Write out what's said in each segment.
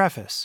Preface.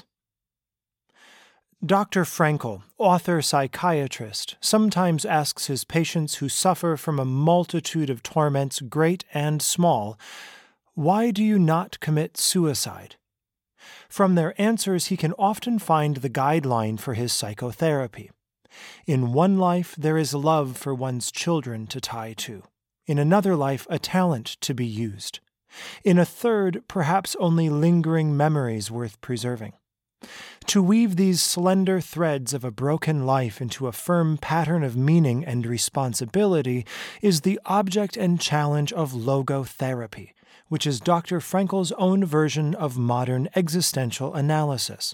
Dr. Frankl, author-psychiatrist, sometimes asks his patients who suffer from a multitude of torments, great and small, "Why do you not commit suicide?" From their answers, he can often find the guideline for his psychotherapy. In one life, there is love for one's children to tie to. In another life, a talent to be used. In a third, perhaps only lingering memories worth preserving. To weave these slender threads of a broken life into a firm pattern of meaning and responsibility is the object and challenge of logotherapy, which is Dr. Frankl's own version of modern existential analysis.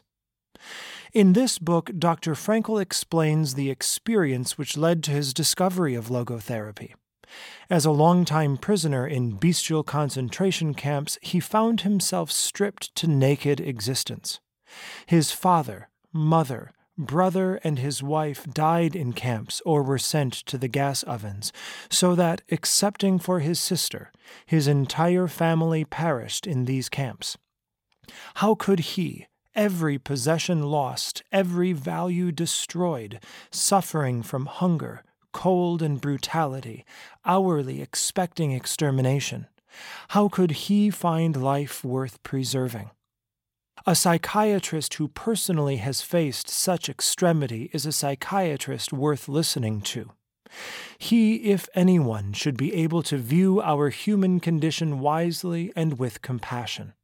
In this book, Dr. Frankl explains the experience which led to his discovery of logotherapy. As a longtime prisoner in bestial concentration camps, he found himself stripped to naked existence. His father, mother, brother, and his wife died in camps or were sent to the gas ovens, so that, excepting for his sister, his entire family perished in these camps. How could he, every possession lost, every value destroyed, suffering from hunger, cold, and brutality, hourly expecting extermination, how could he find life worth preserving? A psychiatrist who personally has faced such extremity is a psychiatrist worth listening to. He, if anyone, should be able to view our human condition wisely and with compassion.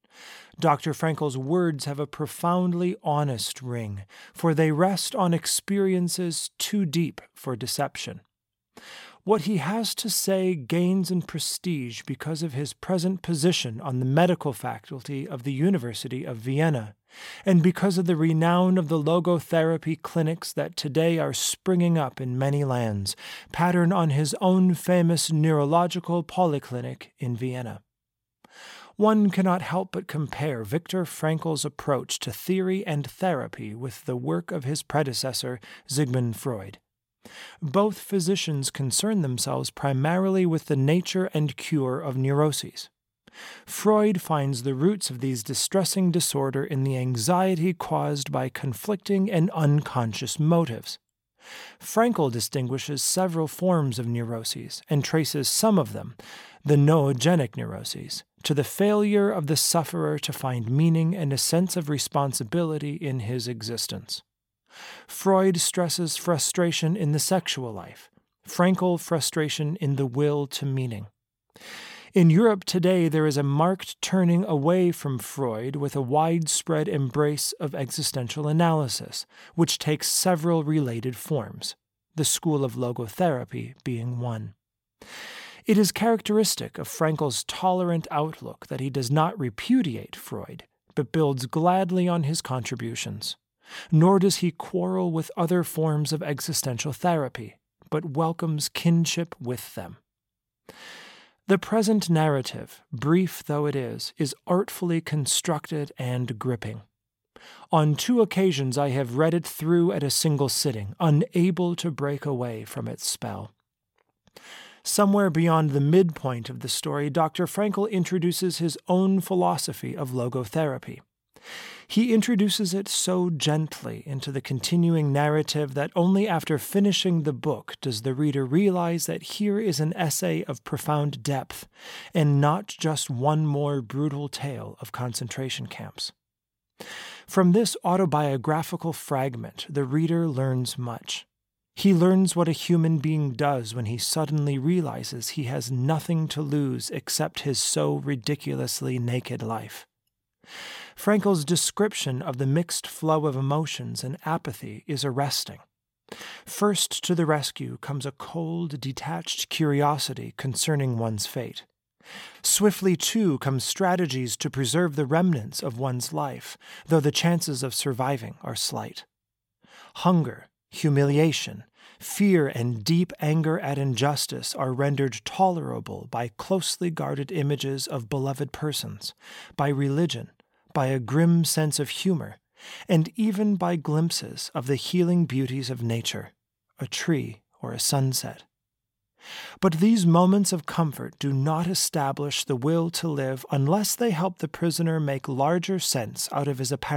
Dr. Frankl's words have a profoundly honest ring, for they rest on experiences too deep for deception. What he has to say gains in prestige because of his present position on the medical faculty of the University of Vienna, and because of the renown of the logotherapy clinics that today are springing up in many lands, patterned on his own famous neurological polyclinic in Vienna. One cannot help but compare Viktor Frankl's approach to theory and therapy with the work of his predecessor, Sigmund Freud. Both physicians concern themselves primarily with the nature and cure of neuroses. Freud finds the roots of these distressing disorders in the anxiety caused by conflicting and unconscious motives. Frankl distinguishes several forms of neuroses and traces some of them, the noogenic neuroses, to the failure of the sufferer to find meaning and a sense of responsibility in his existence. Freud stresses frustration in the sexual life, Frankl frustration in the will to meaning. In Europe today, there is a marked turning away from Freud with a widespread embrace of existential analysis, which takes several related forms, the school of logotherapy being one. It is characteristic of Frankl's tolerant outlook that he does not repudiate Freud, but builds gladly on his contributions. Nor does he quarrel with other forms of existential therapy, but welcomes kinship with them. The present narrative, brief though it is artfully constructed and gripping. On 2 occasions I have read it through at a single sitting, unable to break away from its spell. Somewhere beyond the midpoint of the story, Dr. Frankl introduces his own philosophy of logotherapy. He introduces it so gently into the continuing narrative that only after finishing the book does the reader realize that here is an essay of profound depth, and not just one more brutal tale of concentration camps. From this autobiographical fragment, the reader learns much. He learns what a human being does when he suddenly realizes he has nothing to lose except his so ridiculously naked life. Frankl's description of the mixed flow of emotions and apathy is arresting. First to the rescue comes a cold, detached curiosity concerning one's fate. Swiftly, too, come strategies to preserve the remnants of one's life, though the chances of surviving are slight. Hunger, humiliation, fear, and deep anger at injustice are rendered tolerable by closely guarded images of beloved persons, by religion, by a grim sense of humor, and even by glimpses of the healing beauties of nature, a tree or a sunset. But these moments of comfort do not establish the will to live unless they help the prisoner make larger sense out of his apparent